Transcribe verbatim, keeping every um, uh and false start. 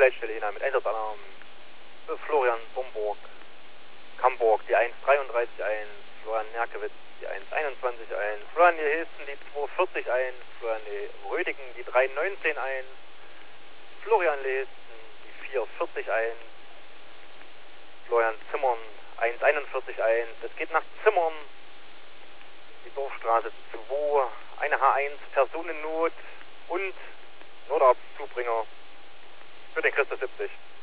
Leitstelle hinein mit Einsatzalarm. Florian Bomburg, Hamburg, die eins dreiunddreißig eins, Florian Nerkewitz, die eins einundzwanzig eins, Florian Hilsten, die zwei vierzig eins, Florian Rödigen, die drei neunzehn eins, Florian Hilsten, die vier vierzig eins, Florian Zimmern, eins einundvierzig eins, es geht nach Zimmern, die Dorfstraße zwei, eine H eins, Personennot und Notarztzubringer für den Christus siebzig.